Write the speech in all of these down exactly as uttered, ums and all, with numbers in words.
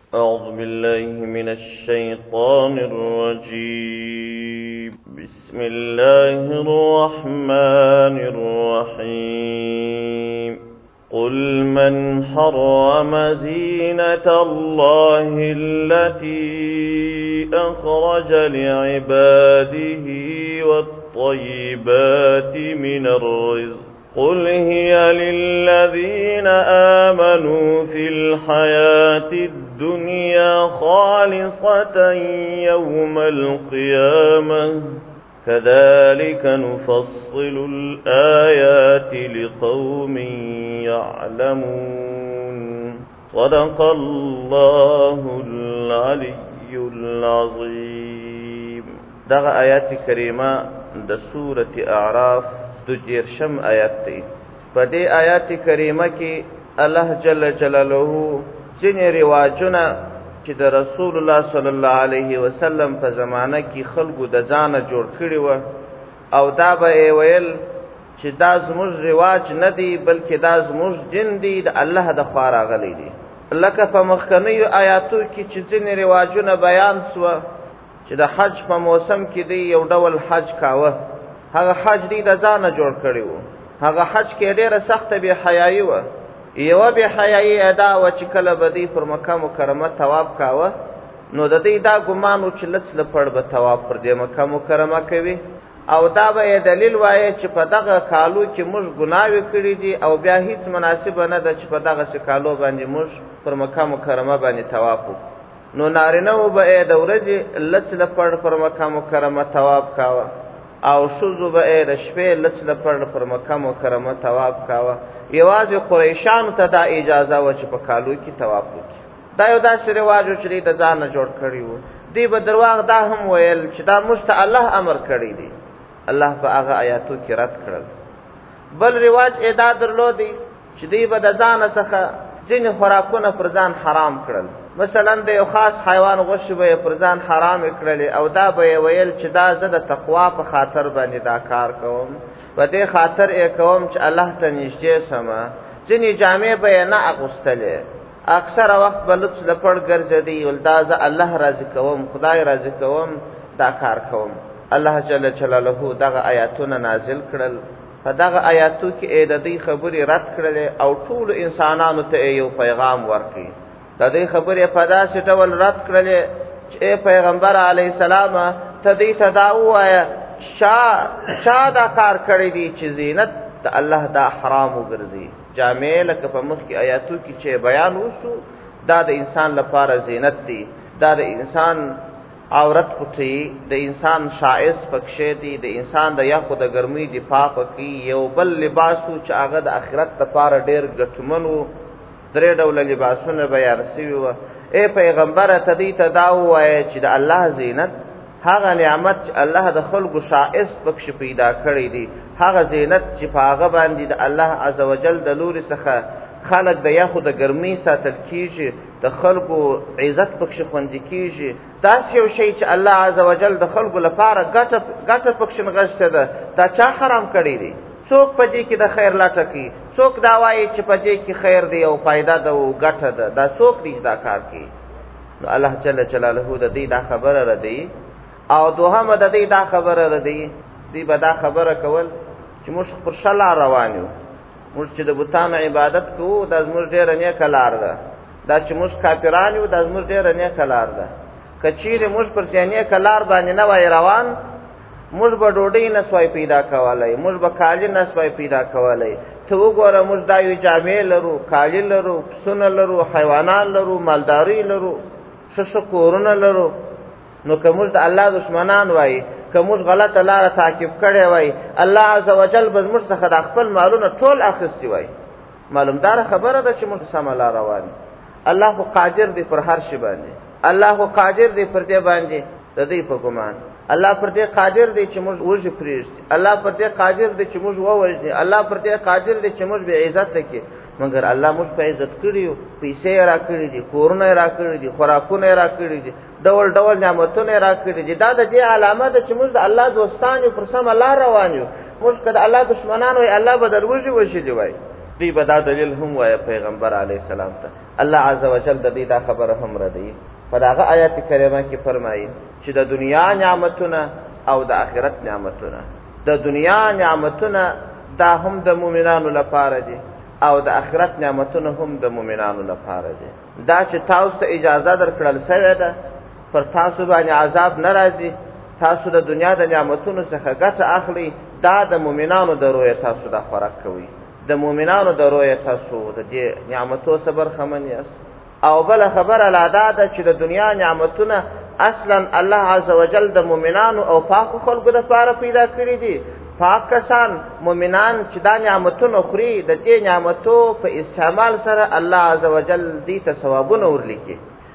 أعوذ بالله من الشيطان الرجيم بسم الله الرحمن الرحيم قل من حرم زينة الله التي أخرج لعباده والطيبات من الرزق قل هي للذين آمنوا في الحياة الدنيا خالصة يوم القيامة كذلك نفصل الآيات لقوم يعلمون صدق الله العلي العظيم. دغه آیات کریمه د سورة اعراف دجیرشم آیات دی. په دې آیات کریمه کې الله جل جلاله ځینې رواجونه چې د رسول الله صلی الله علیه وسلم په زمانه کې خلکو د ځانه جوړ کړي و او دا به ویل چې دا زموږ رواج نه دی بلکې دا زموږ دین دی د الله د خوا راغلی دی. لکه په مخکنیو آیاتو کې چې ځینې رواجونه بیان سوه چې د حج په موسم کې دی یو ډول حج کاوه، هغه حج دی د ځانه جوړ کړی و. هغه حج کې ډېره سخته بې حیایي وه. یوه بې حیایي ادا وه چې کله به دی پر مکه مکرمه طواف کاوه نو د دوی دا ګمان و چې لڅ لپړ به طواف پر دې مکه مکرمه کوي او دا به یې دلیل وایه چې په دغه کالو کې موږ ګناوې کړي دي او بیا هیڅ مناسبه نه ده چې په دغسې کالو باندې موږ پر مکه مکرمه باندې طواف وکړو. نو نارینهو به یې د ورځې لڅ لپړ پر مکه مکرمه طواف کاوه او ښځو به یې د شپې لڅ لپړ پر مکه مکرمه طواف کاوه. یوازې قریشانو ته دا اجازه وه چې په کالو کې طواف وکړي. دا یو داسې رواج و چې دوی د ځانه جوړ کړي وو. دوی به درواغ دا هم ویل چې دا موږ ته الله امر کړی دی. الله په هغه آیاتو کې رد کړل. بل رواج یې دا درلودی چې دوی به د ځانه څخه ځینې خوراکونه پر ځان حرام کړل. مثلا د یو خاص حیوان غوښې به یې پر ځان حرامې کړلې او دا به یې ویل چې دا زه د تقوا په خاطر باندې دا کار کوم، په دې خاطر یې کوم چې الله ته نږدې سمه. ځینې جامې به یې نه اغوستلې، اکثره وخت به لڅ لپړ ګرځېدی ول دا زه الله راضي کوم، خدای راضي کوم، دا کار کوم. الله جل جلاله دغه آیاتونه نازل کړل. په دغه آیاتو کې یې د دې خبرې رد کړلې او ټولو انسانانو ته یو پیغام ورکړي. د دې خبرې په داسې ډول رد کړلې چې ای پیغمبر علیه السلام ته دې ته دا ووایه چا چا دا کار کړی دی چې زینت د الله دا حرام وګرځي. جامې لکه په مخکې آیاتو کې چې بیان وشو دا د انسان لپاره زینت دی، دا د انسان عورت پټي، د انسان شایست پکښې دی، د انسان د یخو د ګرمۍ دفاع پکې. یو بل لباس و چې هغه د آخرت لپاره ډېر ګټمن و. درې ډوله لباسونه بیان سوي وه. ای پیغمبره ته دوی ته دا ووایه چې د الله زینت هغه نعمت چې الله د خلکو شایست پکښې پیدا کړی دی، هغه زینت چې په هغه باندې د الله عز وجل د لوري څخه خلک د یخو د ګرمۍ ساتل کیږي، د خلکو عزت پکښې خوندي کیږي. داسې یو شی چې الله عز وجل د خلکو لپاره ګټه ګټه پکښې نغښتې ده، دا چا حرام کړی دی؟ څوک په دې کې د خیر لټه کوي؟ څوک دا وایي چې په دې کې خیر دی او فایده ده او ګټه ده؟ دا څوک دی چې دا کار کوي؟ نو الله جل جلاله د دې دا خبره ردی او دوهمه د دې دا خبره ردی. دوی به دا خبره کول چې موږ پر ښه لار روان یو، موږ چې د بتانو عبادت کوو دا زموږ ډېره نیکه لار ده، دا چې موږ کافران یو دا زموږ ډېره نیکه لار ده. که چیرې موږ پر دې نیکه لار باندې نه وای روان موږ به ډوډۍ نه سوای پیدا کولی، موږ به کالي نه سوای پیدا کولی. ته وګوره موږ دا یو جامې لرو، کالي لرو، پسونه لرو، حیوانان لرو، مالداري لرو، ښه ښه کورونه لرو. نو که موږ د الله دشمنان وای، که موږ غلطه لاره تعقیب کړې وای، الله عز وجل به زموږ څخه د خپل مالونه ټول اخیستي وای. معلومداره خبره ده چې موږ سمه لار روان یو. الله خو قادر دی پر هر شي باندې، الله خو قادر دی پر دې باندې د دې په ګمان. الله پر دې قادر دی چې موږ وږي پرېږدي، الله پر دې قادر دی چې موږ ووژني، الله پر دې قادر دی چې موږ بې عزت کړي. مګر الله موږ په عزت کړي یو، پیسې یې راکړي دي، کورونه یې راکړي دي، خوراکونه یې راکړي دي، ډول ډول نعمتونه یې راکړي دي. دا د دې علامه ده چې موږ د الله دوستان یو، پر سمه لار روان یو. موږ که د الله دشمنان وای الله به در وږي وژلي وای. دی بدا دلیل هم وای پیغمبر علی السلام ته الله عزوجل د دې دا خبره هم ردی په داغه آیات کریمه کې فرمایي چې د دنیا نعمتونه او د آخرت نعمتونه د دنیا نعمتونه دا هم د مؤمنانو لپاره دي او د آخرت نعمتونه هم د مؤمنانو لپاره دي دا چې تاسو ته اجازه درکړل شوې ده پر تاسو باندې عذاب ناراضي تاسو د دنیا د نعمتونو څخه ګټه اخلي دا د مؤمنانو د روی تاسو د فرق کوي د مؤمنانو د روی تاسو د دې نعمتو صبر خمن یاست او بل خبره لا ده چې د دنیا نعمتونه اصلا الله عزوجل د مؤمنانو او پاک خلکو لپاره پیدا کړی دي پاک کسان مؤمنان چې دا نعمتونه خوري د دې نعمتو په استعمال سره الله عزوجل دې ته ثوابونه ورلیکي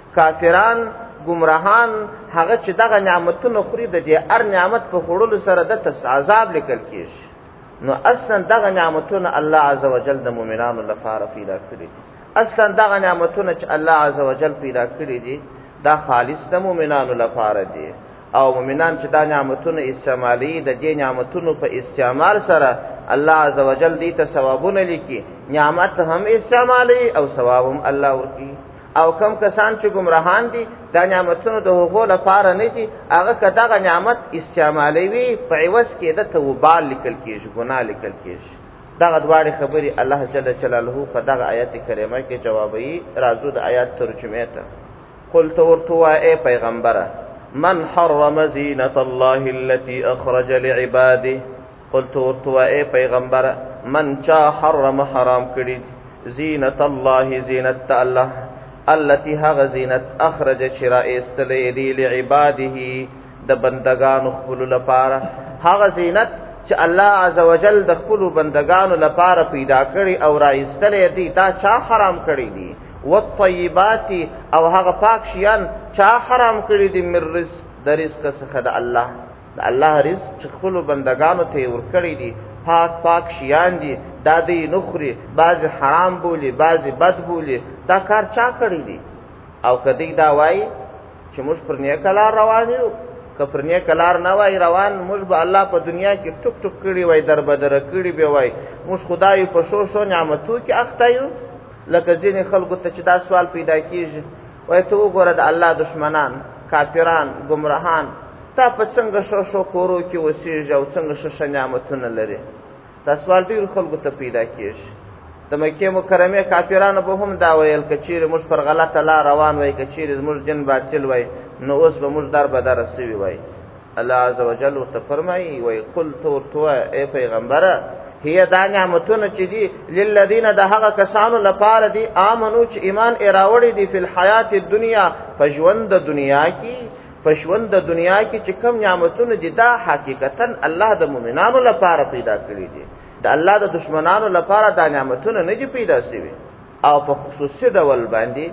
کافران گمراهان هغه چې دغه نعمتونه خوري د دې هر نعمت په خورلو سره د تس عذاب لیکل کیږي نو اصلا دغه نعمتونه الله عزوجل د مؤمنانو لپاره پیدا کړی دي اصلا دغه نعمتونه چې الله عزوجل پیدا کړی دي دا خالص د مؤمنانو لپاره دي او مؤمنان چې دا نعمتونه استعمالي د دې نعمتونو په استعمال سره الله عزوجل دې ته ثوابونه لیکي نعمت هم استعمالي او ثواب هم الله ورکي او کم کسان چې گمراهان دي دا نعمتونو د هغو لپاره نه دي هغه که دغه نعمت استعمالي وي په عوض کې د ته وبال لیکل کېږي ګناه لیکل کېږي دغه دواړې خبرې الله جل جلاله په دغه آیت کریمه کې جوابوي راځو د آیات ترجمه ته قل تو ورته وایې پیغمبره من حرم زینة الله التي اخرج لعباده قل تو ورته وایې پیغمبره من چا حرم حرام کړي زینة الله زینت الله التي هغه زینت اخرج شراء استلی دی لعباده د بندگانو خپل لپاره هغه زینت چې الله عزوجل د خپل بندگانو لپاره پیدا کړی او را استلی دی دا چا حرام کړی دی والطیبات او هغه پاک شیان چا حرام کړی دی من رزق د رزق څخه د الله د الله رزق چې خپل بندگانو ته ور کړی دی پاک پاک شیان دي دا دی نخري بعض حرام بولی بعض بد بولی دا کار چا کړی دی او کدی دا وای چې موږ پر نیک لار روان یو که پر نیک لار نه وای روان موږ به الله په دنیا کې ټک ټک کړی وای در بدر کړی به وای موږ خدای په شو شو نعمتو کې اخته یو لکه ځینې خلکو ته چې دا سوال پیدا کیږي وای ته وګوره د الله دشمنان کافران گمراهان تا په څنګه شو شو کورو کې وسیږي او څنګه شو نعمتونه لري دا سوال ډیر خلکو ته پیدا کیږي د مکه مکرمه کافرانو به هم دا ویل کچیر موږ پر غلطه لار روان وای کچیر موږ جن باطل وای نو اوس به موږ در بدر رسوي وای الله عزوجل ورته فرمایي وای قل تو تو ای پیغمبره هي دا نعمتونه چې دي للذین د هغه کسانو لپاره دي امنو چې ایمان اراوړي دي په حیات الدنیا پښوند د دنیا کې پښوند د دنیا کې چې کوم نعمتونه دي دا حقیقتا الله د مؤمنانو لپاره پیدا کړی دي د الله د دشمنانو لپاره دا نعمتونه نه دي پیدا شوي او په خصوصي ډول باندې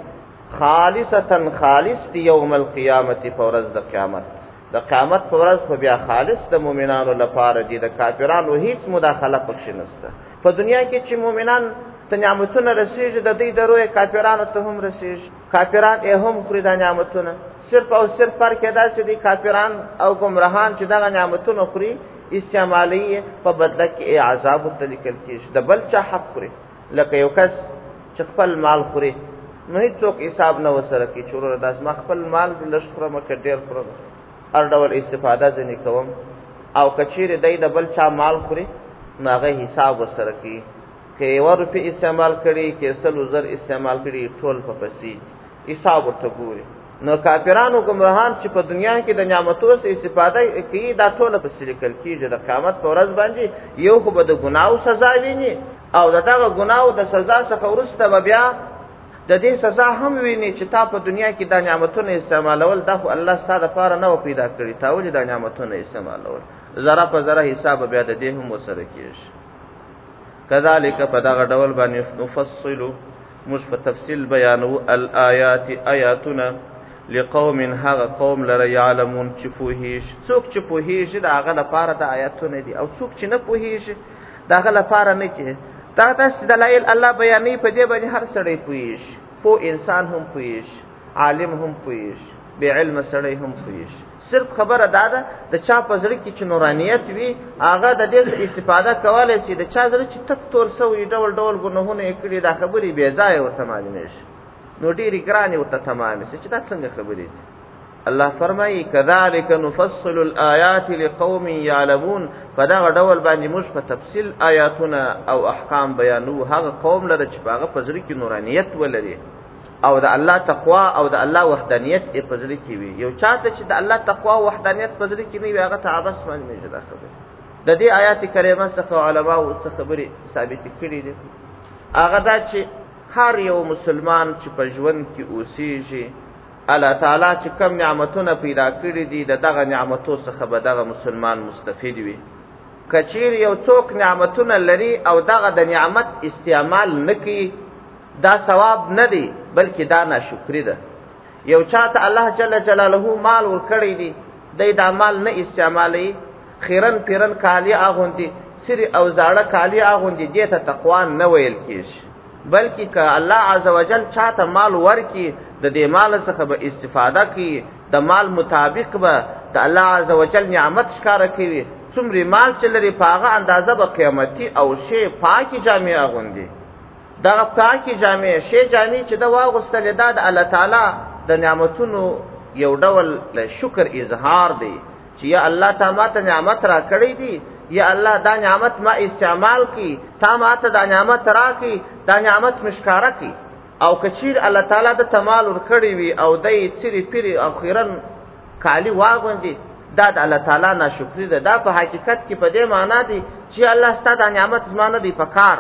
خالصتا خالص دی یوم القیامت فورز د قیامت د قیامت فورز په بیا خالص د مؤمنانو لپاره دي د کافرانو هیڅ مداخله پکښ نشته په دنیا کې چې مؤمنان ته نعمتونه رسیږي د دې دروي کافرانو ته هم رسیږي کافران یې هم خوري د نعمتونه صرف او صرف فرق دا چې دي کافران او گمراهان چې دغه نعمتونه خوري استعمالي په بدله کې عذاب تلکل کیږي د بل چا حق خوري لکه یو کس چې خپل مال خوري نو هیڅوک حساب نه وسره کوي چې ورته داس ما خپل مال د لشکره مکه ډیر خورم هر ډول استفاده ځنی کوم او کچیر دای د بل چا مال خوري نو هغه حساب وسره کوي کې یو روپی استعمال کړي کې سل زر استعمال کړي ټول په پسې حساب ورته ګوري نو کافرانو گمراهان چې په دنیا کې د نعمتونو څخه استفاده کوي دا ټول په سلیکل کېږي د قیامت پر ورځ باندې یو خو به د ګناو سزا ویني او دغه ګناو د سزا څخه ورسته بیا د دې سزا هم ویني چې تا په دنیا کې د نعمتونو استعمالول دا خو الله ستاسو لپاره نه پیدا کړی تا ولې د نعمتونو استعمالول ذره په ذره حساب بیا د دې هم وسره کېږي کذالک په دغه ډول باندې نفصل مش په تفصیل بیانو الآیات آیاتنا لقوم هغه قوم لره يعلمون چې پوهیږي څوک چې پوهیږي دا هغه لپاره د آیاتونه دي او څوک چې نه پوهیږي دا هغه لپاره نه دي دا تاسو دلایل الله بیانې په دې باندې هر سړی پوهیږي خو انسان هم پوهیږي عالم هم پوهیږي بې علمه سړی هم پوهېږي. صرف خبره دا ده د چا په زړه کې چې نورانیت وي هغه د دې استفاده کولی شي. د چا زړه چې تک تور سوی ډول ډول ګناهونه یې کړي دا خبرې بې ځایه ورته معلومېږي نو ډېرې ګرانې ورته تمامې شي چې دا څنګه خبرې دي. الله فرمایي کذلک نفصل الآیات لقوم یعلمون. په دغه ډول باندې موږ په تفصیل آیاتونه او احکام بیانو هغه قوم لره چې په هغه په زړه کې نورانیت ولري او د الله تقوا او د الله وحدانیت یې په زړه کې وي. یو چاته چې د الله تقوا او وحدانیت په زړه کې نه وي هغه ته عبث معلومېږي دا خبرې. د دې آیات کریمه څخه علماو څه خبرې ثابتې کړي دي. هغه دا چې هر یو مسلمان چې په ژوند کې اوسېږي الله تعالی چې کم نعمتونه پیدا کړي دي د دغه نعمتو څخه به دغه مسلمان مستفید وي. که چیرې یو څوک نعمتونه لري او دغه د نعمت استعمال نه کوي دا ثواب نه دی بلکې دا ناشکري ده. یو چاته الله جل جلاله مال ورکړی دی دی دا مال نه استعمالوي خیرن پیرن کالی اغوندي سری او زاړه کالی اغوندي دې ته تقوا نه ویل کېږي بلکې که الله عز وجل چاته مال ورکي د دې مال څخه به استفاده کوي د مال مطابق به د الله عز وجل نعمت ښکاره کوي. څومره مال چې لري په هغه اندازه به قیمتي او شی پاکي جامې اغوندي. دغه پاکي جامې شی جامې چې د واغوستلې دا د الله تعالی د نعمتونو یو ډول شکر اظهار دی چې یا الله تا ماته نعمت را کړی دی یا الله دا نعمت ما استعمال کی تا ماته دا نعمت را کی دا نعمت مشکاره کی. او کچیر الله تعالی د تمال ور کړی وي او دای چیرې پیری او خیرن کالی واغوندي دا د الله تعالی ناشکری ده. دا په حقیقت کې په دې معنا دی چې الله ستاسو نعمت زمانه دی په کار.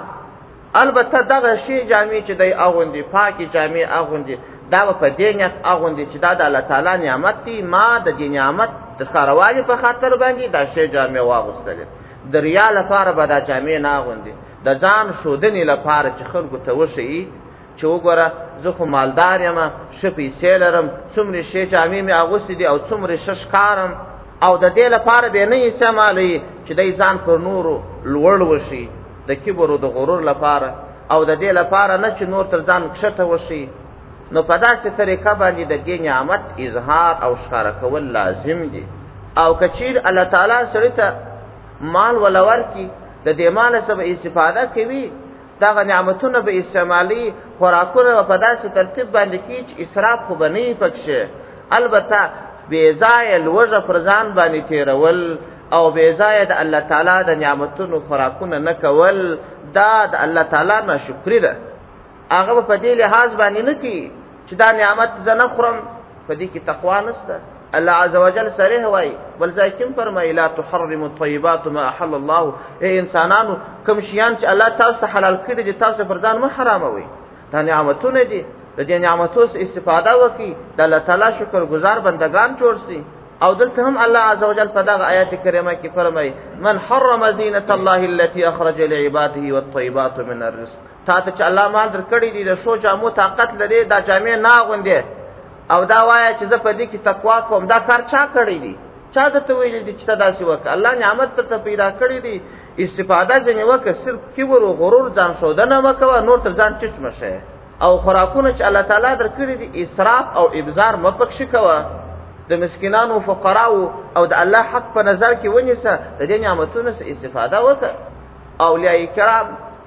البته دغه شی جامې چې دی اغوندي پاکي جامې اغوندي دا په دې نیت اغوندي چې دا د الله تعالی نعمت دی. ما د دې نعمت د ښکاروالي په خاطر باندې دا شی جامې واغوستلې د ریا لپاره به دا جامې نه اغوندي د ځان ښودنې لپاره چې خلکو ته وښیي چې وګوره زه خو مالدار یم ښه پیسې لرم څومره شی جامې مې اغوستې دي او څومره ښه ښکارم او د دې لپاره به نه استعمالوي چې دی ځان پر نورو لوړ وشي د کبر او د غرور لپاره او د دې لپاره نه چې نور تر ځان کښته وشي. نو په داسې طریقه باندې د دې نعمت اظهار او ښکاره کول لازم دي. او که چیر الله تعالی سړي ته مال ولا ورکي د دې مال څخه استفاده کوي دغه نعمتونه به استعمالي خوراکونه په داسې ترتیب باندې کوي چې اسراف خو به نه پکښي. البته بې ځایه لوږه پر ځان باندې تېرول او بې ځایه د الله تعالی د نعمتونو خوراکونه نه کول دا د الله تعالی ناشکري ده. هغه به په دې لحاظ باندې نه کوي چې دا نعمت زه نه خورم په دې کې تقوا نشته. الله عز وجل صریح وایي بل ځای کې فرمایي لا تحرموا الطیبات ما احل الله. ای انسانانو کوم شیان چې الله تاسو ته حلال کړي دي تاسو پر ځان مه حراموئ. دا نعمتونه دي د دې نعمتو څخه استفاده وکړي د الله تعالی شکر گزار بندگان جوړ شي. او دلته هم الله عز وجل په دغه آیات کریمه کې فرمایي من حرم زینة الله التي اخرج لعباده والطيبات من الرزق. تاسو چې الله مال درکړي دي د شو جامو طاقت لري دا جامې نه غوندي او دا وایي چې زه په دې کې تقوا کوم دا کار چا کړی دی چا درته ویل دي چې تاسو وکړه الله نعمت ته پیدا کړی دی استفاده ځنې وکړه صرف کبر او غرور ځان شودنه مکوه نور تر ځان چټ مشه او خوراکونه چې الله تعالی درکړي دي اسراف او ابزار مپکښ کوه د مسکینانو او فقراو او د الله حق په نظر کې ونیسه د دې نعمتونو څخه استفاده وکړه. اولیاء کرام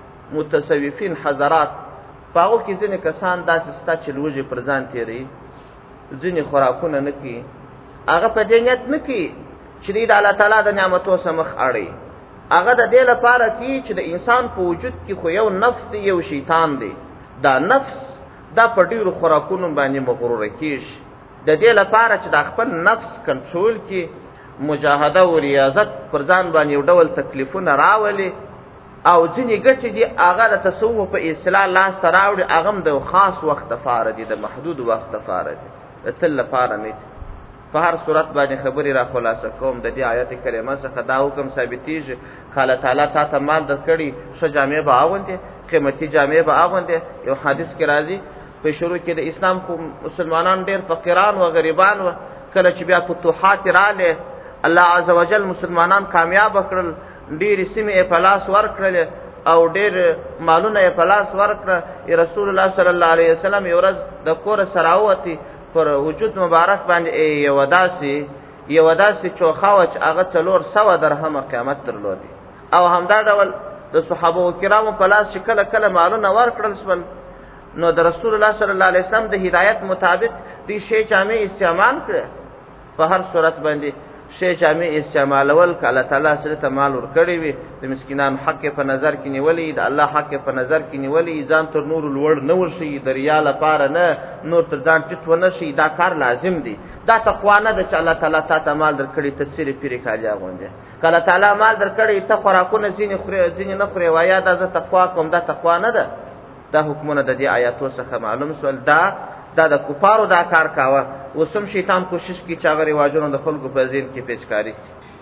متصوفین حضرات پاغو کې ځینې کسان داسې ستا چې لوږې پر ځان تېروي ځینې خوراکونه نه کوي هغه په دې نیت نه کوي چې د الله تعالی د نعمتو سره مخ اړوي. هغه د دې لپاره کوي چې د انسان په وجود کې خو یو نفس دی یو شیطان دی. دا نفس دا په ډېرو خوراکونو باندې مغروره کېږي. د دې لپاره چې د خپل نفس کنټرول کې مجاهده او ریاضت پر ځان باندې یو ډول تکلیفونه راولي او ځینې ګټې دي هغه د تصوف په اصطلاح لاس ته راوړي هغه هم د خاص وخت لپاره دي د محدود وخت لپاره دي د تل لپاره نه دي. په هر صورت باندې خبرې را خلاصه کوم د دې آیت کریمه څخه دا حکم ثابتېږي چې الله تعالی تا ته مال درکړي ښه جامې به اغوندې قیمتي جامې به اغوندې. یو حدیث کې راځي په شروع کې د اسلام کو مسلمانان ډېر فقیران و غریبان و کله چې بیا فتوحات رااله الله عز وجل مسلمانان کامیاب کړل ډېرې سیمې په لاس ورکړل او ډېر مالونه په لاس ورکړه. رسول الله صلی الله علیه وسلم یو ورځ د کور سره راووتی پر وجود مبارک باندې یو داسې یو داسې چوخاوه چې هغه څلور سوه درهمه قیمت درلودي. او همدا ډول د صحابه کرامو په لاس چې کله کله مالونه ورکړل شول، نو د رسول الله صلی الله علیه وسلم د هدایت مطابق دې شی جامع استعمال کړه. په هر صورت باندې شی جامع استعمالول که الله تعالی سره ته مال ورکړی وي، د مسکینانو حق په نظر کې نیولې، د الله حق په نظر کې نیولې، ځان تر نور لوړ نه ورشي، د ریا لپاره نه، نور تر ځان ټیټ ونه شي، دا کار لازم دی. دا تقوا نه ده چې الله تعالی تا ته مال درکړي ته څیرې پیرې کالي اغوندې. که الله تعالی مال درکړی ته خوراکونه ځینې خورې ځینې نه خورې، وایه دا زه تقوا کوم، دا تقوا نه ده. دا حکمونه د دې آیاتو څخه معلوم شول. دا دا د کفارو دا کار کاوه. وسم شیطان کوشش کی چې هغه رواجونه د خلکو په ذهن کې پیچکاري.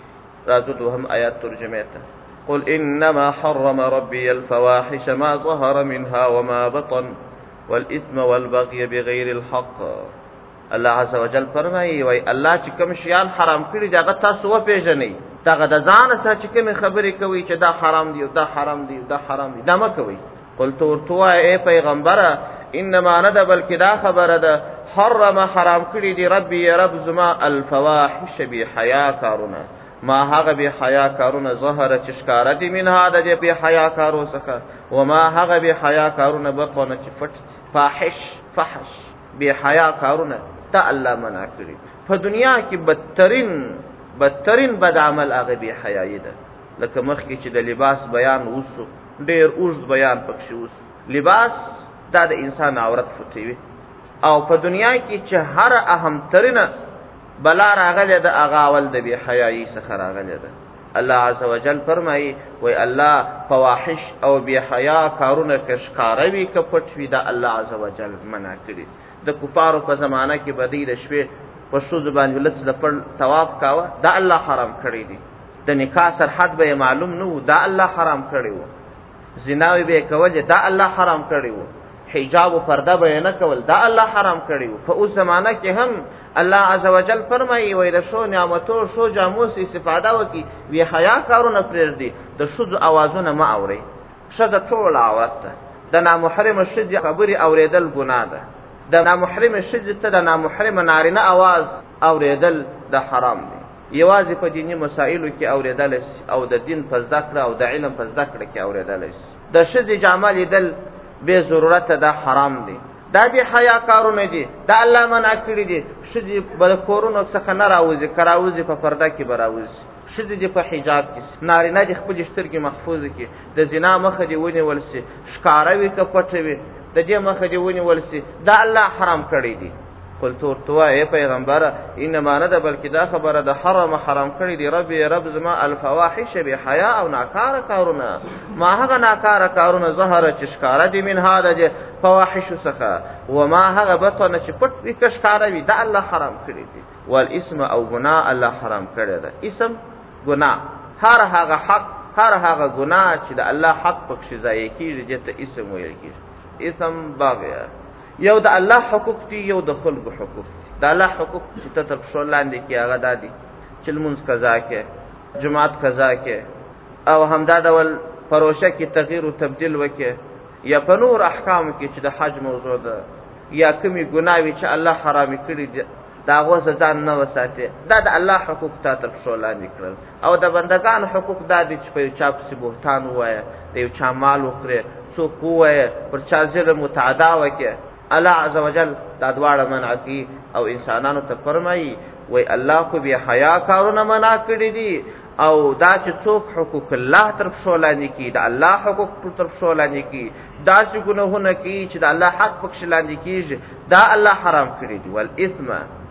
راځو دوهم آیات ترجمه ته. قل انما حرم ربي الفواحش ما ظهر منها وما بطن والإثم والبغي بغير الحق. الله عز وجل فرمایي وای الله چې کوم شیان حرام کړی دی هغه تاسو وپېژنئ. دغه د ځان سره چې کوم خبرې کوي چې دا حرام دی او دا حرام دی او دا حرام دی، دا مه کوئ. قل تو ورته ای پیغمبره انما نه ده بلکې دا خبره ده حرم حرام کړی دی ربي رب زما الفواحش بی حیا کارونه، ما هغه بی حیا کارونه ظهر چې ښکاره دي منها د دې بی حیا کارو څخه، وما هغه بی حیا کارونه بطنه چې پټ فاحش فحش بی حیا کارونه ته الله منع کړي. په دنیا کې بدترین بدترین بد عمل هغه بی حیايي ده. لکه مخکې چې د لباس بیان وسو، ډېر اوږد بیان پکښې وسو. لباس دا د انسان عورت پټوي، او په دنیا کې چې هر اهم ترینه بلا راغلی ده هغه اول د بی حیايي څخه راغلی ده. الله عز وجل فرمایي وای الله فواحش او بی حیا کارونه که ښکاره وي که پټ وي، دا الله عز وجل منع کړي. د کفارو په زمانه کې بدی د شپې په ښځو باندې لڅ د پړ طواف کاوه، دا الله حرام کړی دی. د نکاح سرحد به معلوم نه و، دا الله حرام کړی و. زناوی به کول، دا الله حرام کړی و. حجاب او پرده به نه کول، دا الله حرام کړی و. په اوس زمانہ کې هم الله عز وجل فرمایي وای د شو نعمتو شو جامو سي استفاده وکي، وی حیا کارونه پرېږدي، د شذ اوازونه ما اوري. شذ ټول عورت ده، د نامحرم شذ خبري اوریدل ګناه ده. د نامحرم شذ ته د نامحرم نارینه आवाज اوریدل د حرام دی. یوازې په دینی مسائلو کې اوریدل او د دین په زده کړه او د علم په زده کړه کې اوریدل د شذ جامه لیدل به ضرورت ده حرام دی. دا به حیا کارونه دي، دا الله منع کړی دي. شذ بل کورونو څخه نه راوځي، کراوځي په پرده کې براوځي. شذ دي په حجاب کې، نارینه دي خپل سترګې محفوظ کې، د زنا مخه دی ونیول سي، ښکاروي که پټوي د دې مخه دی ونیول سي، دا الله حرام کړی دي. قل تو ورته ای پیغمبره انما نه ده بلکې دا خبره ده حرام حرام کړی دی ربي رب زما الفواحش بحیا او ناکار کارونه، ما هغه ناکار کارونه ظهر چې ښکاره دي من هذا د فواحش څخه، وما هغه بطن چې پټ وي که ښکاره وي، دا الله حرام کړی دی. والاسم او ګناه الله حرام کړی ده. اسم ګناه، هر هغه حق هر هغه ګناه چې د الله حق پکې ضایع کیږي دې ته اسم ویل کیږي. اسم باغی یو د الله حقوق دي، یو د خلکو حقوق دي. د الله حقوق چې ته تر پښو لاندې کې هغه دادي چې لمونځ قضا کې، جماعت قضا کې، او همدا ډول پروشه کې تغییر او تبدیل وکړي، یا په نور احکام کې چې د حج موضوع ده، یا کومې ګناوي چې الله حرامي کړي دي دا غوځ ځان نه وساتي. دا د الله حقوق ته تر پښو لاندې کړل. او د بندگان حقوق دا دي چې په یو چا پسې بهتان ووایه، د یو چا مال وخورې، څوک ووایه، پر چا ظلم متعدا وکړي. الله عز وجل دا دواړه منع کوي او انسانانو ته فرمایي وای الله خو بیا حیا کارونه منع کړی دي، او دا چې څوک حقوق الله تر پښو لاندې کوي، د الله حقوق تر پښو لاندې کوي، دا چې ګناهونه کوي چې د الله حق پکښې لاندې کېږي، دا الله حرام کړی دي. والاثم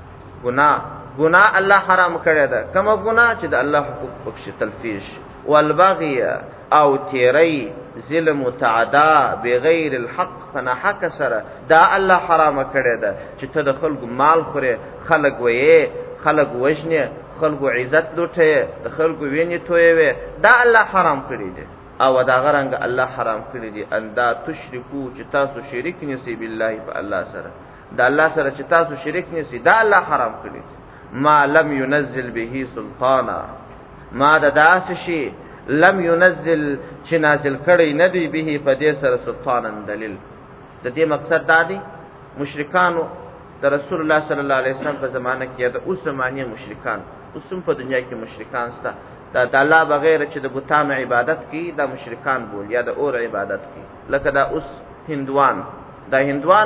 ګناه، ګناه الله حرام کړی ده، کومه ګناه چې د الله حقوق پکښې تلفیش. والبغي او تیری، ظلم متعدا بغیر الحق، فنا حق سره، دا الله حرام کړی ده چې ته د خلکو مال خورې، خلک وې، خلک وژنې، خلکو عزت لوټې، د خلکو وینې تویوي، دا الله حرام کړی دی. او دا غرنګ الله حرام کړی دی ان دا تشرکو چې تاسو شریک نسی بالله په الله سره، دا الله سره چې تاسو شریک نسی، دا الله حرام کړی دی. ما لم ينزل به سلطانا، ما دا داس شي لم ينزل چې نازل کړی نه دی به په دې سره سلطانن دلیل. د دې مقصد دا دی مشرکانو د رسول الله صلی الله علیه وسلم په زمانه کې د اوس زمانه مشرکان اوس په دنیا کې مشرکان سته دا د الله بغیر چې د بتانو عبادت کوي دا مشرکان بول یا د اور عبادت کوي لکه دا اوس هندوان دا هندوان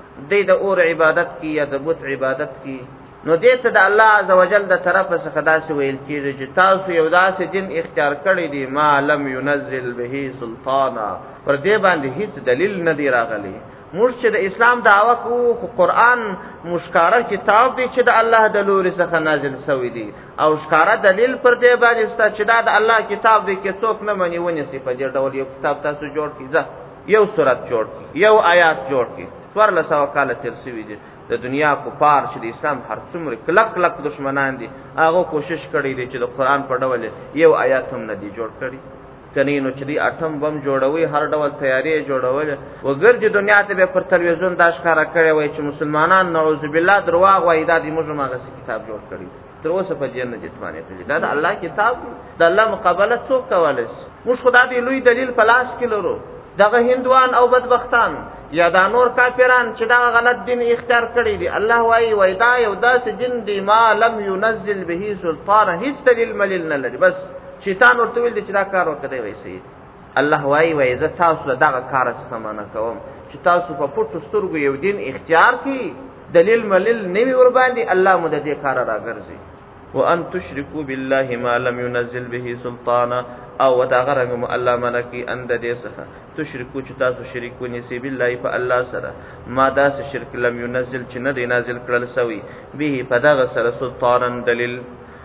د اور عبادت کوي یا د بت عبادت کوي نو دې ته د الله عزوجل د طرفه څخه داسې ویل کېږي چې تاسو یو داسې دین اختیار کړی دی ما لم ينزل به سلطانا پر دې باندې هیڅ دلیل نه دی راغلی موږ چې د اسلام دعوه کوو خو قرآن مشکاره کتاب دی چې د الله د لوري څخه نازل شوی دی او ښکاره دلیل پر دې باندې ستا چې دا د الله کتاب دی کې څوک نه مني ونیسي په دې ډول یو کتاب تاسو جوړ کړئ ځه یو سورت جوړ کړئ یو آیات جوړ کړئ څوارلس سوه کاله تېر شوي دي د دنیا کفار چې د اسلام هر څومره کلک کلک دشمنان دي هغه کوشش کړی دی چې د قرآن په ډول یو آیات هم نه دی جوړ کړی کني نو چې دی اټم بم جوړوي هر ډول تیاری جوړول وګرځي دنیا ته به پر تلویزیون دا ښکارا کړی وای چې مسلمانان نعوذ بالله درواغ وای دا د موږ ماغه کتاب جوړ کړی تر اوسه په جنت جتمانه ته دا د الله کتاب د الله مقابله څوک کولای شي موږ خدای دی لوی دلیل پلاس کې لرو دغه هندوان او بدبختان یا دا نور کافران چې دا غلط دین اختیار کړی دی الله وای وای دا یو داسې دین دی ما لم ينزل به سلطان هیڅ دلیل ملیل نه لري بس شیطان ورته ویل چې دا کار وکړي وای سي الله وای وای زه تاسو دغه کار څخه منع کوم چې تاسو په پټو سترګو یو دین اختیار کړئ دلیل ملیل نوی ور باندې الله مو د دې کار راګرځي وان تشركوا بالله ما لم ينزل به سلطانا او وداغرغم الله منکی اند دې څخه تشركوا چې تاسو شریکونی سی بالله په الله سره ما داس شرک لم ينزل چې نه دی نازل کړل سوی به په دغه سره سلطانا دلیل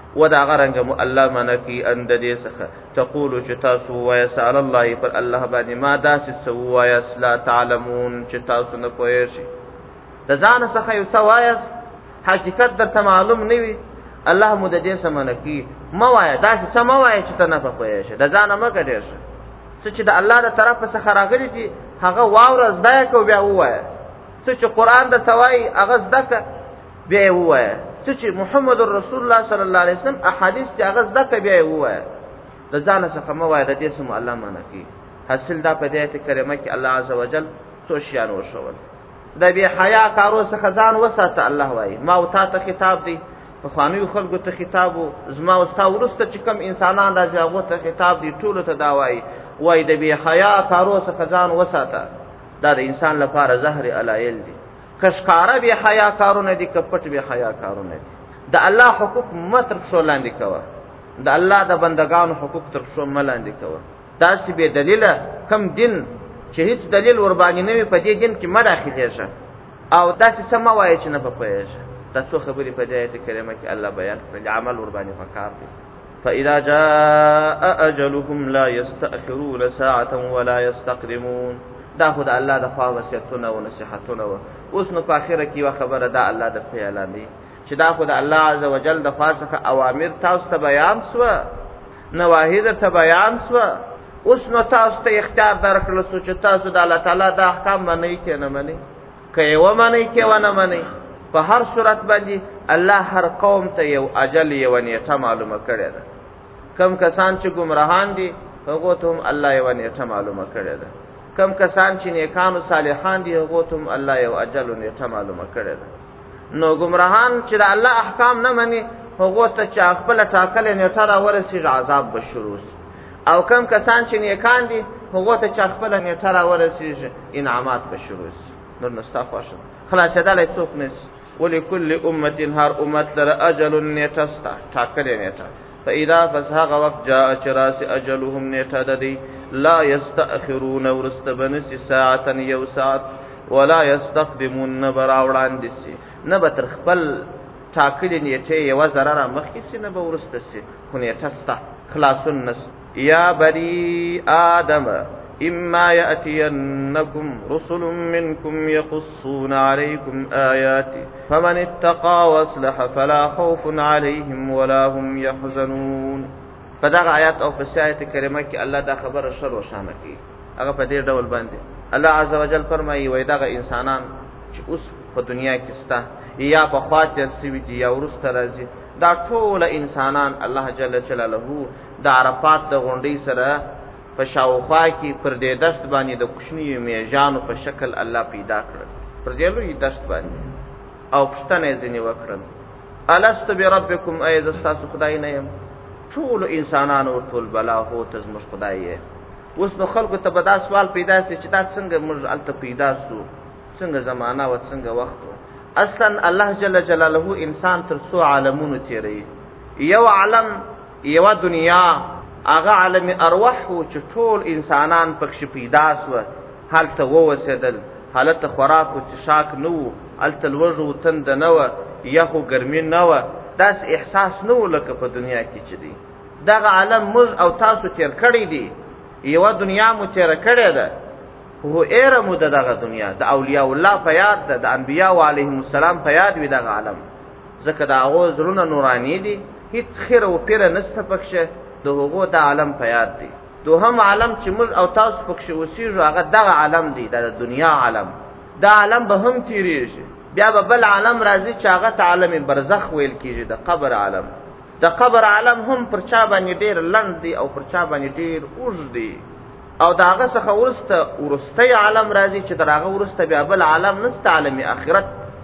وداغرغم الله منکی اند دې څخه تقول چې تاسو وای سال الله پر الله باندې ما داس سو وای لا تعلمون چې تاسو نه پوهی شي د ځان څخه یو سوایس حقیقت درته معلوم نه وي الله مو د دې سمنه کی موای دا چې سموای چې ته نه پوهې شه د ځان مګه دې شه چې د الله د طرف څخه راغلي دي هغه واور زده کو بیا وای چې قرآن د توای هغه زده ک بیا وای چې محمد رسول الله صلی الله علیه وسلم احادیث چې هغه زده ک بیا وای د ځان څخه موای د دې سم الله منه کی حاصل دا په دې ته کلمه کې الله عزوجل سوشیان وشول د بیا حیا کارو څخه ځان وساته الله وای ما او تا ته خطاب دی په خوانیو خلکو ته خطاب زما او ستا ورسته چې کم انسانان راځي هغه ته خطاب دی ټول ته دا وای وای د بی حیا کارو څخه ځان وساته دا د انسان لپاره زهر علایل دي کشکاره بی حیا کارونه دي کپټ بی حیا کارونه دي د الله حقوق متر شو لاندې کوه د الله د بندگانو حقوق تر شو ملاندې کوه دا چې به دلیل کم دین چې هیڅ دلیل ور باندې نه وي په دې دین کې مداخله شه او دا چې سم وای چې نه پپېږي تاسو خبرې په دې آیت کریمه کې الله بیان کړل عمل ور باندې فکر دي فاذا جاء اجلهم لا يستأخرون ساعه ولا يستقدمون دا خدای الله د خوا وصیتونه او نصيحتونه اوس نو په اخره کې وا خبره دا الله د اعلان دي چې دا خدای الله عز وجل د خاصه اوامر تاسو ته بیان سو نواهی ته بیان سو اوس نو تاسو ته اختیار درکړل سو چې تاسو د الله تعالی د احکام منئ کې نه منئ کې و منئ کې و نه منئ په هر صورت باندې الله هر قوم ته یو اجل یو نیټه معلومه کړی ده کم کسان چې گمراهان دي هغه ته هم الله یو نیټه معلومه کړی ده کم کسان چې نیکان او صالحان دي هغه ته هم الله یو اجل نیټه معلومه کړی ده نو گمراهان چې د الله احکام نه مني هغه ته چې خپل ټاکل نیټه را ورسیږي عذاب به شروع او کم کسان چې نیکان دي هغه ته چې خپل نیټه را ورسیږي انعامات به شروع نور نستغفر خلاص دلای څوک نس ولكل امه هر امت در اجل نتستا ټاکل نیټه فاذا فساغ وقت جاء چراس اجلهم نتددي لا يستأخرون ورستبنس ساعه یو ساعت ولا يستقدمون نبر اوړاندسي نبتر خپل ټاکل نیټه یو زرره مخکسي نه به ورستسي خو نیټستا خلاصون نس یا بني آدم إما يأتينكم رسل منكم يقصون عليكم آياتي فمن اتقى واصلح فلا خوف عليهم ولا هم يحزنون فدغ آیات او فسایت کریمه کې الله دا خبر شر وشانه کی هغه په دې ډول باندې الله عز وجل فرمایي وای دغه انسانان چې اوس په دنیا کې ستا یا په خاطر سوي دي یا ورسته راځي دا ټول انسانان الله جل جلاله د عرفات د غونډې سره په شاوخوا کې پر دې دست باندې د کوچنی میجانو په شکل الله پیدا کړ پر دې لوی دست باندې او پښتنه ځنی وکړل الست بربکم ایز استاسو خدای نه يم ټول انسانانو ټول بلا هو ته زموږ خدای یې. اوس نو خلکو ته به دا سوال پیدا شي چې دا څنګه موږ الته پیدا سو، څنګه زمانہ و څنګه وخت و. اصلا الله جل جلاله انسان تر څو عالمونو تیری، یو عالم یو دنیا هغه عالم ارواح چې ټول انسانان پکې پیدا سو، حالت ووسیدل، حالت خوراک او چشاک نو، الته لوجو تند نو، یخو ګرمي نو، داس احساس نو لکه په دنیا کې چې دی. دغه عالم موږ او تاسو تیر کړی دی، یو دنیا مو تیر کړی ده، هو ایره مو دغه دنیا د اولیاء الله په یاد ده، د انبیاء علیهم السلام په یاد وي دغه عالم، ځکه دا هغه زرونه نورانی دي، هیڅ خیر او پیر نسته پکشه، د هغه د عالم په یاد دی. دوهم عالم چې موږ او تاسو پکښه اوسېږو هغه دغه عالم دی، د دنیا عالم. دا عالم به هم تیریږي، بیا به بل عالم راځي چې هغه ته عالم برزخ ویل کیږي، د قبر عالم. د قبر عالم هم پر چا باندې ډیر لنډ دی او پر چا باندې ډیر اوږد دی، او دا هغه څخه ورسته ورسته عالم راځي چې در هغه ورسته بیا بل عالم نسته، عالم آخرت.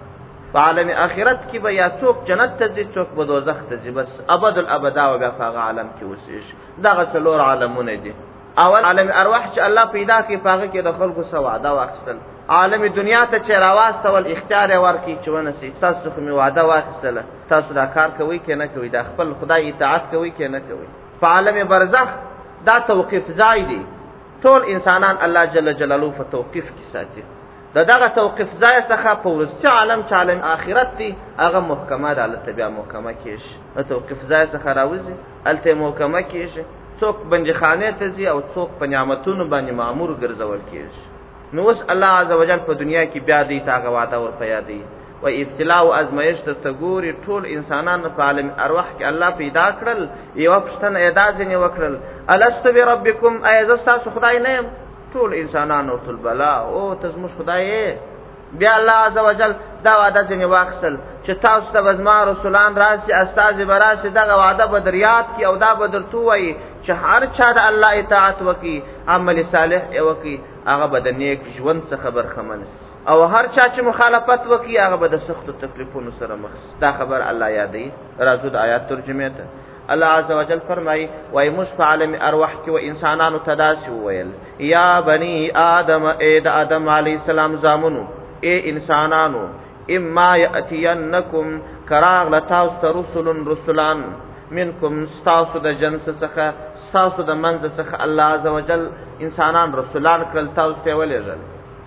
په عالم آخرت کې به یا څوک جنت ته ځي، څوک به دوزخ ته ځي، بس ابد الابدا و بیا هغه عالم کې اوسېږي. دغه څلور عالمونه دي. اول عالم ارواح چې الله پیدا کړي، هغه کې د خلکو سره وعده واخیستل. عالم دنیا ته چې راواستول اختیار ورکړي چې ونسي، تاسو خو می وعده واخیستله، تاسو دا کار کوئ کې نه کوئ، دا خپل خدای اطاعت کوئ کې نه کوئ. په عالم برزخ دا توقیف ځای دی، ټول انسانان الله جل جلاله په توقیف کې ساتي. دا دغه توقیف ځای څخه په ورسته عالم چې عالم آخرت دی، هغه محکمه ده، الته بیا محکمه کېږي. د توقیف ځای څخه راوځي، الته محکمه کېږي. څوک بنجخانه ته ځي او څوک په نعمتونو باندې مامور ګرځول کېږي. نو اوس الله عزوجل په دنیا کې بیا دې تاغه وعده ور پیادي و ابتلاء او ازمایش ته تګوري. ټول انسانان په عالم ارواح کې الله پیدا کړل، یو پښتنه اعداد نه وکړل الست بربکم ایز استاسو خدای نه يم، ټول انسانانو ټول بلا او تزمو خدای. بیا الله عزوجل دا وعده ځنی واخسل چې تاسو ته وزما رسولان راشي، استاد براشي، دغه وعده بدریات کی او دا بدرتو وای چې هر چا د الله اطاعت وکي، عمل صالح وکي، هغه به د نیک ژوند څخه خبر خمنس، او هر چا چې مخالفت وکي هغه به د سخت تکلیفونو سره مخ. دا خبر الله یادې. راځو د آیات ترجمه ته. الله عزوجل فرمای وای مصف عالم ارواح کې و انسانانو تداسي ویل یا بني آدم، اے د آدم علی السلام زامنو، اے انسانانو، اما یاتینکم کراغ لتاست رسل رسولان منکم استاسو د جنس څخه، استاسو د منځ څخه الله عزوجل انسانان رسولان کړل، تاسو ته ولېږل.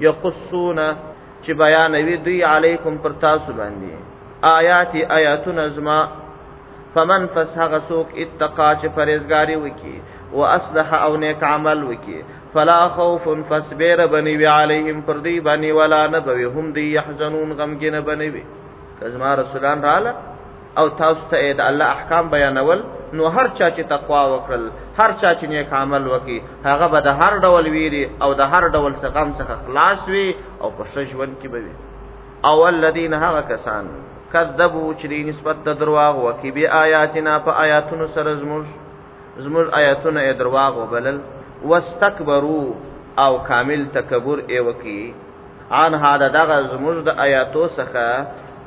یقصون چې بیانوي دوی علیکم پر تاسو باندې آیات آیاتنا ازما، فمن فسحق سوک اتقا چې پرهیزګاری وکي، واصلح او نیک عمل وکي، فلا خوف فصبر بني علیهم پر دی بني ولا نبوي هم دی يحزنون غمګین بنوي. کزما رسولان رااله او تاسو ته د الله احکام بیانول، نو هر چا چې تقوا وکړل، هر چا چې نیک عمل وکي، هغه به د هر ډول ویری او د هر ډول څخه څخه خلاص وي او په ژوند کې به وي. او الذين هغه کسان کذبوا چې نسبت د درواغ وکي به آیاتنا په آیاتونو سره زموږ زموږ آیاتونه یې درواغ وبلل، واستكبروا او کامل تکبر ای وکي ان هدا دغه زموږ د آیاتو څخه،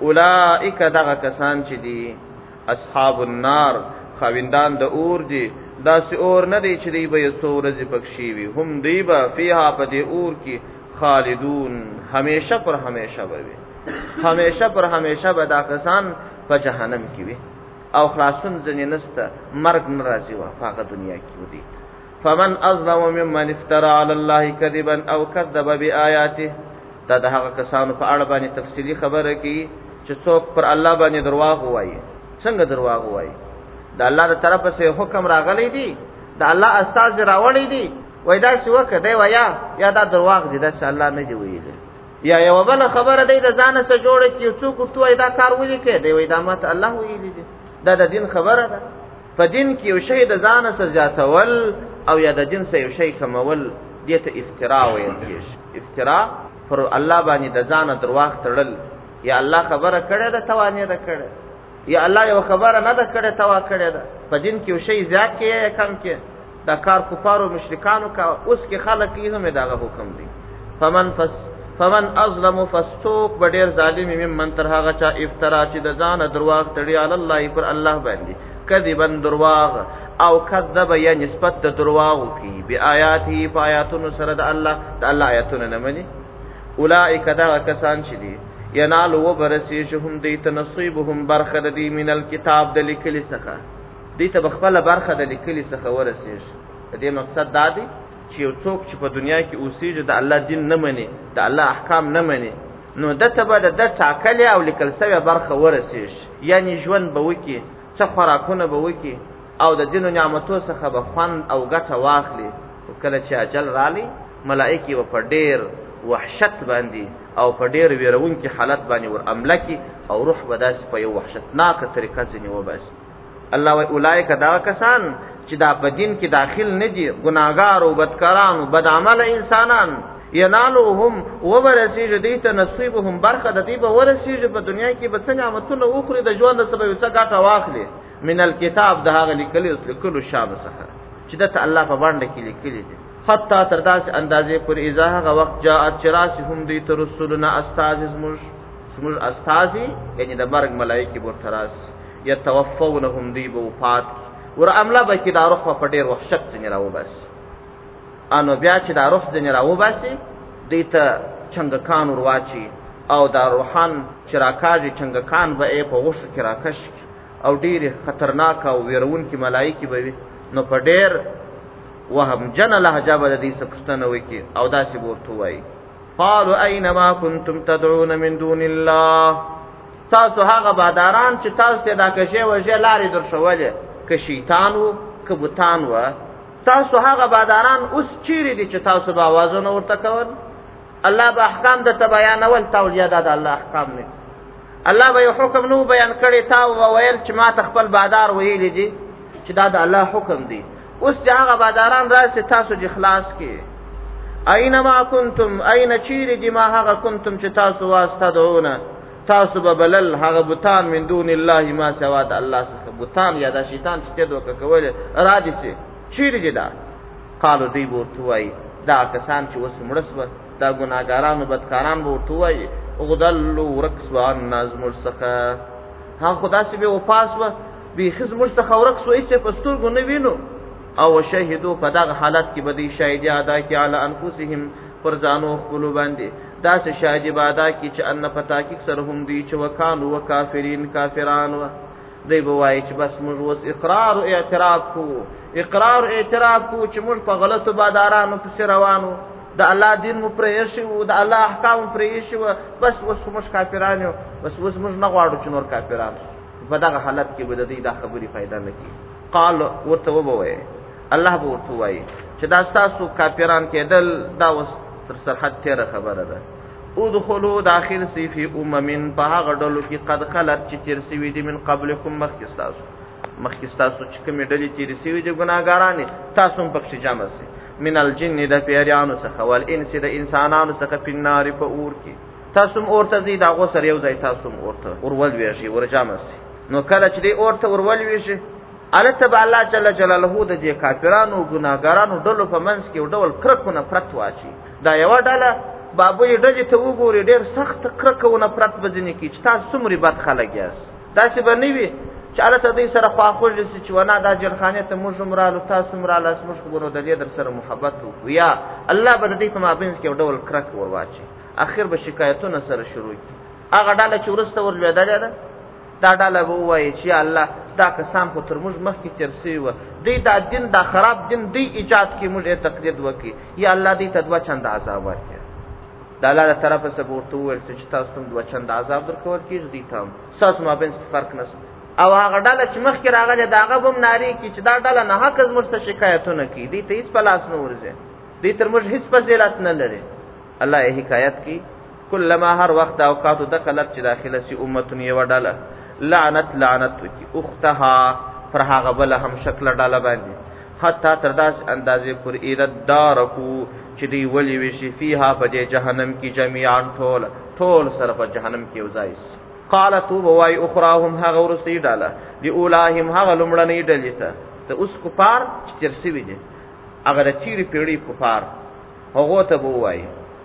اولئک دغه کسان چې دي اصحاب النار، خاوندان د اور دي. دا سی اور نه دی چې دی به څورځ پکشي وي، هم دی به فيها په دې اور کې خالدون، همیشه پر همیشه به وي، همیشه پر همیشه به دا کسان په جهنم کې وي او خلاصون ځنې نسته، مرګ ناراضي وا په دنیا کې ودی. فمن اظلم ممن افترى على الله كذبا او كذب بآياته. دا د هغه کسانو په اړه باندې تفصیلی خبره کی چې څوک پر الله باندې درواغ وایي. څنګه درواغ وایي؟ دا الله تر طرفه سه حکم راغلی دی، دا الله استاد راوړی دی، وای دا څه وکړه دی ویا یا دا درواغ دی، دا څه الله نه دی ویلی. یا یو بل خبره دی د ځان سره جوړه کی څوک ورته دا کار ولي کوي، دی وای دا ماته الله ویلی دی. دا د دین خبره ده. په دین کې یو شی د ځان سره جاتول او یا د دین سره یو شی کمول، دته افتراء ویل کیږي. افتراء پر الله باندې د ځان درواغ تړل، یا الله خبره کړه ده توانې ده کړه، یا الله یو خبره نه ده کړه توا کړه ده. په دین کې یو شی زیات کې کم کې دا کار کفار او مشرکانو کا، اوس کې خلک یې هم دغه حکم دی. فمن فس فمن ازلم فاستوک بډیر ظالم ممن تر هغه چا افترا چې د ځان درواغ تړي علی الله پر الله باندې کذبن درواغ او کذب یا نسبت د درواغ کی بیااتی فآیاتن سره د الله د الله آیاتونه نه مني اولئک دا کسان چې دي ینالو وبرسیهم دیت نصیبهم برخه د دی من الكتاب د لیکل څخه دیت بخبل برخه د لیکل څخه ورسیږي د دې مقصد دا دی چې یو څوک چې په دنیا کې اوسېږي د الله دین نه مني د الله احکام نه مني نو دته به د ټاکلې او لیکل شوی برخه ورسیږي یعنی ژوند به وکي څه خوراکونه به وکي او د دین او نعمتو څخه به خوند او ګټه واخلي کله چې اجل رالی ملائکه و په ډېر وحشت باندې او په ډېر ویرونکي حالت باندې ور عمله کی او روح به داسې په یو وحشتناک طریقه ځنی وباسي الله وی اولایک دا کسان چې دا په دین کې داخل نه دي ګناګار او بدکاران او بد عمل انسانان ینالوهم وبرسیږي دیت نصیبهم برخه د دې به ورسیږي په دنیا کې به څنګه متونه اوخري د ژوند سبب څه ګټه واخلي من الكتاب د هغه لیکلي اوس لیکلو شاب څخه چې د الله په باندې کې لیکلي دي حتی تر داس اندازې پر اذا هغه وخت جاءت چراسهم دیت رسولنا استاذ زمش زمش استاذي یعنی د مرګ ملائکه ورتراس یتوفونهم دی بو فات ور عمله به کې دا روح په ډېر وحشت څنګه راو بس انو بیا چې دا روح څنګه راو باسي دیته څنګه کان ورواچی او دا روحان چراکاږي څنګه کان به په غوښ کې راکش او ډېر خطرناک او ويرون کې ملائکه به نو په ډېر وهم جن لهجه به دې سپښتنه وکي او داسې ورته وای قالوا اينما كنتم تدعون من دون الله تاسو هغه باداران چې تاسو ته دا کشه وجه لارې در شوله که شیطان وو که بوتان وو تاسو هغه باداران اوس چیرې دي چې تاسو به आवाजونه ورته کول الله به احکام د تبیان ول تولیه د الله احکام نه الله به حکم نو بیان کړي تا وویل چې ما تخپل بادار ویل دي چې دا د الله حکم دی اوس چې هغه باداران راځي تاسو د اخلاص کې اينما کنتم اين چیرې دي ما هغه کنتم چې تاسو واسطه دونه تاسو به بلل هغه بوتان من دون الله ما سوا د الله څخه بوتان یا د شیطان چې دوکه کول راځي چې چیرې دي دا قالو دی ورته وای دا کسان چې وس مړسبه دا ګناګارانو بدکاران ورته وای غدلوا رکسوان نازم السخه ها خدا سي به وفاسوه به خزم مستخورک سوې چې پستور ګنه وینو او شهیدو په دغه حالت کې بدی شاهدی ادا کی علی انفسهم پر ځانو خپل باندې دا څه شاهدی ادا کی چې ان پتا کې سرهم دی چې وکانو وکافرین کافران و دی بوای چې بس موږ وس اقرار او اعتراف کو اقرار او اعتراف کو چې موږ په غلطو بادارانو په روانو د الله دین مو پرې شو د الله احکام پرې شو بس وس موږ کافرانو بس وس موږ نه غواړو چې نور کافرانو په دغه حالت کې به د دې د خبرې فائدہ نه کی قال ورته وبوي الله به ورته وای چې دا تاسو کافران کېدل دا وس تر سرحد تیر خبره ده ادخلوا داخل سی فی امم په هغه ډلو کې قد خلت چې تیر سوي دي من قبلکم مخکستاسو مخکستاسو چې کومې ډلې تیر سوي دي ګناګارانې تاسو هم پکې جمع سي من الجن د پیریانو څخه ول انس د انسانانو څخه په نار په اور کې تاسو هم اورته زی دا غوسر یو ځای تاسو هم اورته اورول ویشي ورجمع سي نو کله چې دی اورته اورول ویشي البته به الله جل جلاله د دې کافرانو ګناګارانو ډلو په منځ کې ډول کرکونه پرت واچي دا یو ډله بابوی ډجې ته وګوري ډېر سخت کرکونه پرت بځنی کی چې تاسو څومره بد خلک یاست داسې به نه وي چې البته دې سره خواخوږ دي چې ونه دا جلخانه ته موږ مرالو تاسو مرالو موږ خبرو د دې در سره محبت وکړو یا الله به دې په مابین کې ډول کرک ور واچي اخر به شکایتونه سره شروع کی هغه ډله چې ورسته ورلېدل ده دا ډله به وایي چې الله دا کسان په ترموز مخ کې چرسي و دې دا دین دا خراب دین دې ایجاد کې موږ تقلید وکي یا الله دې تدوا چند عذاب ورکړي دا الله طرفه سبورت ور چې تاسو ته دوه چند عذاب درکول کیږي دي تام ساس ما بین فرق نشته او هغه ډله چې مخ کې راغله داغه بم ناری کی چې دا ډله نه حق زموږ څخه شکایتونه کوي دې ته هیڅ پلاس نه ورځي دې ترموز هیڅ فضیلت نه لري الله یې حکایت کی کلمہ هر وخت اوقات دخلت چې داخله سي امته یې وډاله لعنت لعنت کی اختها پر هغه بل هم شکل ډاله باندې حتی تر داس اندازې پر ایرد دارکو چې دی ولی وشي فيها په جهنم کې جميعا ټول ټول سره په جهنم کې وزایس قالت وای اخراهم هغه ورسې ډاله دی اولاهم هغه لمړنې ډلې ته ته اوس کفار چې ترسي وي دي هغه د چیرې پیړې کفار هغه ته وای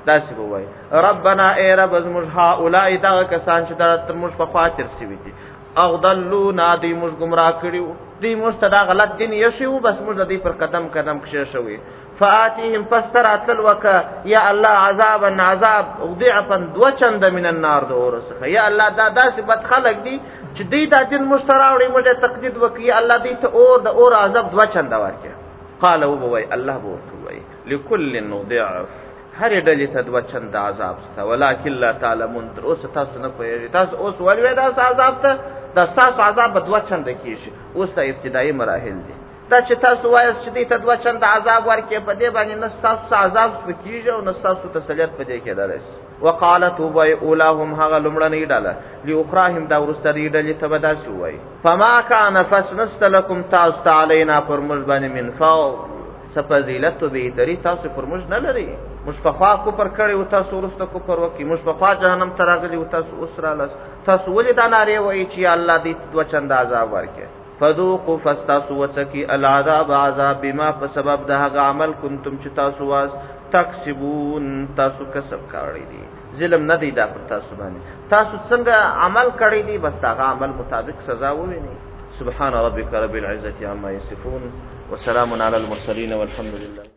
داسې به وایي ربنا ای رب زموږ هؤلاء دغه کسان چې تر موږ په خوا تېر سوي دي اغضلونا دوی موږ ګمراه کړي وو دوی موږ ته دا غلط دین ایښی وو بس موږ د دوی پر قدم قدم کښېښوي فآتیهم پس ته راتلل وکړه یا الله عذابا عذاب ضعفا دوه چنده من النار د اور څخه یا الله دا داسې بد خلک دي چې دوی دا دین موږ ته راوړي موږ یې تقلید وکړي یا الله دوی ته اور د اور عذاب دوه چنده ورکړي قال وبوي الله به ورته ووایي لکل ضعف هرې ډلې ته دوه چنده عذاب شته ولکن لا تعلمون تر اوسه تاسو نه پوهېږئ تاسو اوس ولوې داسې عذاب ته دا ستاسو عذاب به دوه چنده کېږي اوس ته ابتدایي مراحل دي دا چې تاسو وایاست چې دې ته دوه چنده عذاب ورکړي په دې باندې نه ستاسو عذاب سپکېږي او نه ستاسو تسلیت په دې کېدلی شي وقالت وبوي اولاهم هغه لومړنۍ ډله لاخراهم دا وروستنۍ ډلې ته به داسې ووایي فما کان پس نسته لکم تاسو ته علینا پر موږ باندې من فضل څه فضیلت و بهتري تاسو پر موږ نه لرئ موږ پخوا کفر کړی و تاسو وروسته کفر وکړي موږ پخوا جهنم ته راغلي و تاسو اوس رالاست تاسو ولې دا نارې وایي چې یا الله دې دوه چنده عذاب ورکړي فذوقوا فاستاسو وسکی العذاب عذاب بما په سبب د هغه عمل کنتم چې تاسو واس تکسبون تاسو کسب کړی دي ظلم نه دی دا پر تاسو باندې تاسو څنګه عمل کړی دي بس هغه عمل مطابق سزا ووینئ سبحان ربك رب العزة عما يصفون وسلام على المرسلين والحمد لله